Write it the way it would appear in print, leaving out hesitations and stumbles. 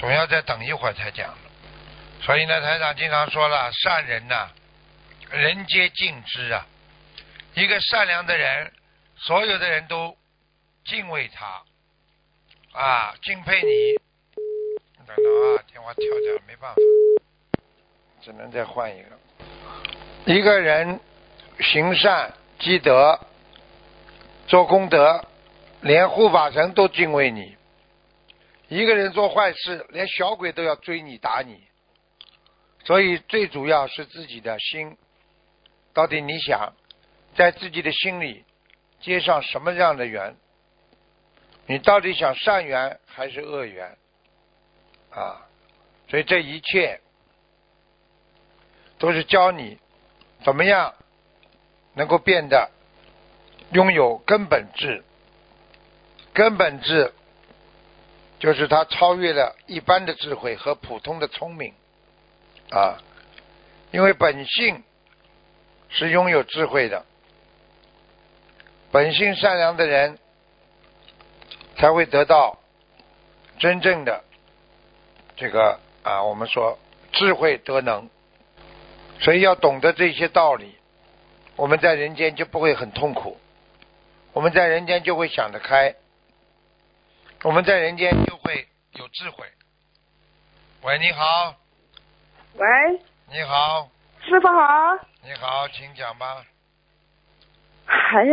总要再等一会儿才讲。所以呢，台长经常说了，善人呐，人皆敬之啊。一个善良的人，所有的人都敬畏他啊，敬佩你。等等啊，电话跳掉了，没办法，只能再换一个。一个人行善积德做功德，连护法神都敬畏你。一个人做坏事，连小鬼都要追你打你。所以最主要是自己的心，到底你想在自己的心里结上什么样的缘？你到底想善缘还是恶缘啊？所以这一切都是教你怎么样能够变得拥有根本智。根本智就是它超越了一般的智慧和普通的聪明啊，因为本性是拥有智慧的，本性善良的人才会得到真正的这个我们说智慧德能。所以要懂得这些道理，我们在人间就不会很痛苦，我们在人间就会想得开，我们在人间就会有智慧。喂，你好。 喂， 你好。 师傅好。 你好，请讲吧。 哎呀。